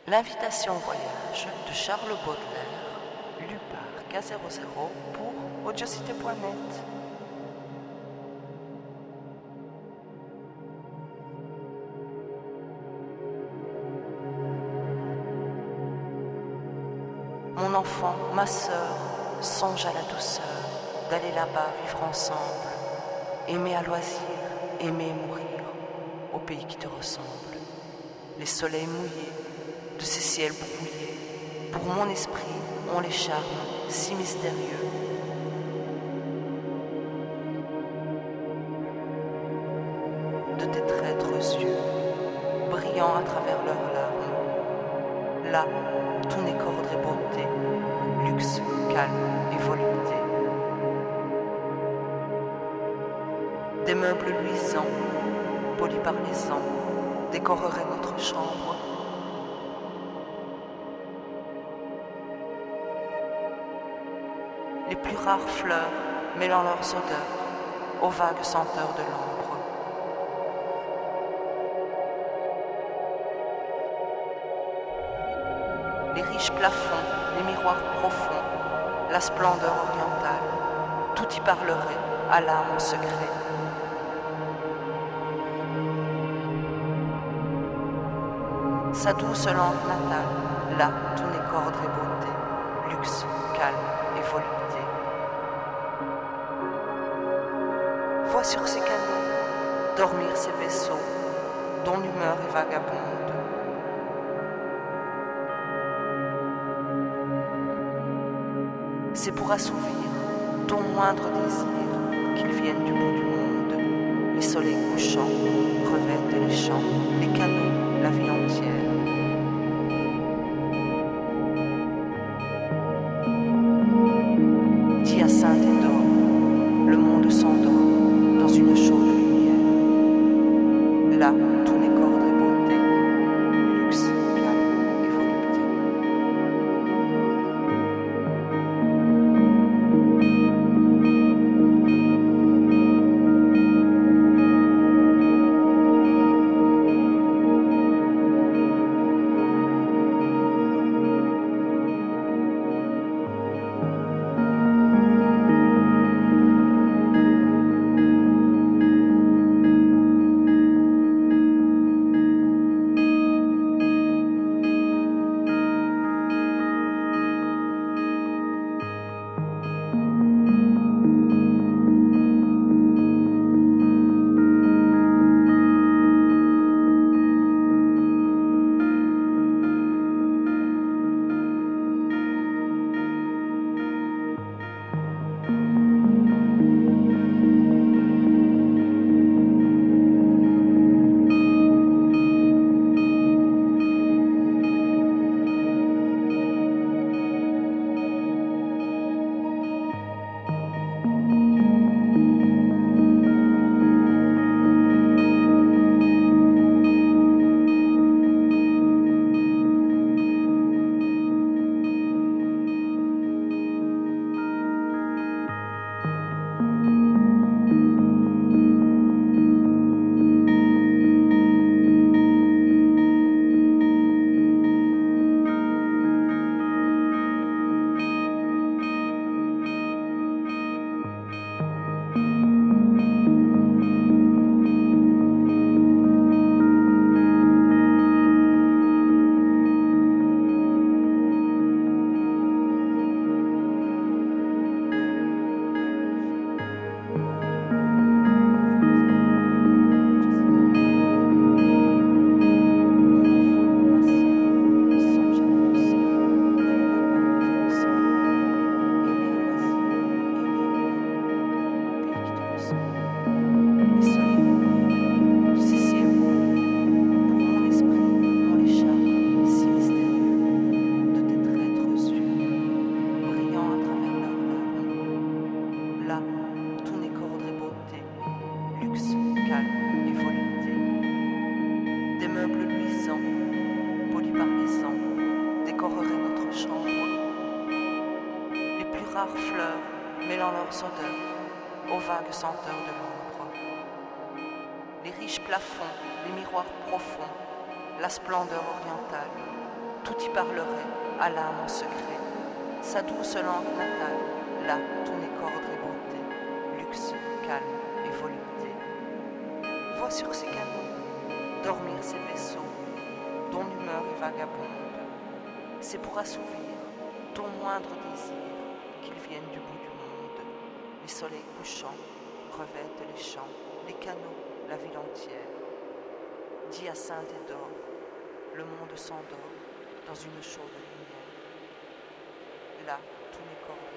L'invitation au voyage de Charles Baudelaire, lu par K00 pour audiocité.net. Mon enfant, ma sœur, songe à la douceur d'aller là-bas vivre ensemble, aimer à loisir, aimer et mourir au pays qui te ressemble. Les soleils mouillés de ces ciels brouillés, pour mon esprit ont les charmes si mystérieux. De tes traîtres yeux, brillant à travers leurs larmes, là, tout n'est qu'ordre et beauté, luxe, calme et volupté. Des meubles luisants, polis par les ans, décoreraient notre chambre. Les plus rares fleurs mêlant leurs odeurs aux vagues senteurs de l'ambre. Les riches plafonds, les miroirs profonds, la splendeur orientale, tout y parlerait à l'âme en secret. Sa douce langue natale, là tout n'est qu'ordre et beauté, luxe, calme et volupté. Vois sur ces canaux dormir ces vaisseaux dont l'humeur est vagabonde. C'est pour assouvir ton moindre désir qu'ils viennent du bout du monde. Les soleils couchants revêtent les champs, les canaux, la vie entière. D'hyacinthe et d'or, le monde s'endort dans une chaude lumière. Là, tout n'est qu'ordre et beauté, luxe, calme et volupté. Des meubles luisants, polis par les ans, décoreraient notre chambre. Les plus rares fleurs mêlant leurs odeurs aux vagues senteurs de l'ombre. Les riches plafonds, les miroirs profonds, la splendeur orientale, tout y parlerait à l'âme en secret, sa douce langue natale, là tout n'est qu'ordre et beauté, luxe, calme et volupté. Vois sur ces canaux dormir ces vaisseaux, dont l'humeur est vagabonde. C'est pour assouvir ton moindre désir qu'ils viennent du bout du monde. Les soleils couchants revêtent les champs, les canaux, la ville entière. D'hyacinthe et d'or, le monde s'endort dans une chaude lumière. Là, tout n'est qu'ordre